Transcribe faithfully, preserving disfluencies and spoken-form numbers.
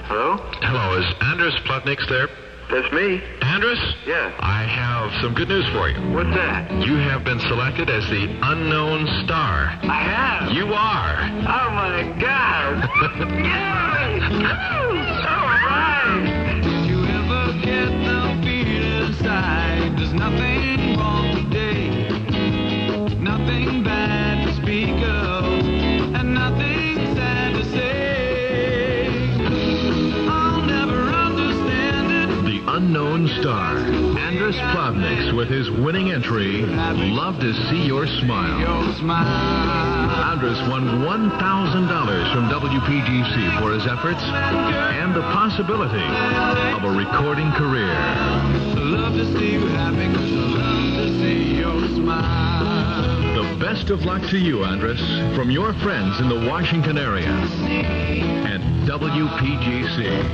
Hello? Hello, is Andres Plotniks there? That's me. Andres? Yeah. I have some good news for you. What's that? You have been selected as the unknown star. I have. You are. Oh, my God. Yes! All right. Did you ever get the feeling inside? There's nothing wrong today. Nothing bad to speak of. And nothing sad to say. I'll never understand it. The unknown star, Andres Plotniks, with his winning entry, Love to See Your Smile. Your smile. Andres won one thousand dollars from W P G C for his efforts and the possibility of a recording career. Love to see you happy, 'cause I love to see your smile. The best of luck to you, Andres, from your friends in the Washington area and W P G C.